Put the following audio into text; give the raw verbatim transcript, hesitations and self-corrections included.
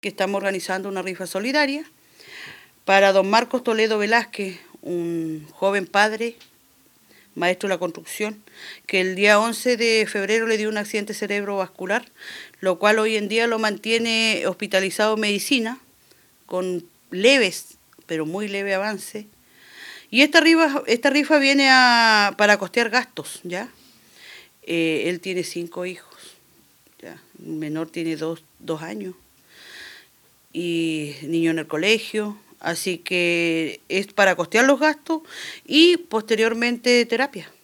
que estamos organizando una rifa solidaria para don Marcos Toledo Velázquez, un joven padre, maestro de la construcción, que el día once de febrero le dio un accidente cerebrovascular, lo cual hoy en día lo mantiene hospitalizado en medicina, con leves, pero muy leve avance. Y esta rifa, esta rifa viene a, para costear gastos, ¿ya? Eh, él tiene cinco hijos, ¿ya? El menor tiene dos, dos años, y niño en el colegio, así que es para costear los gastos y posteriormente terapia.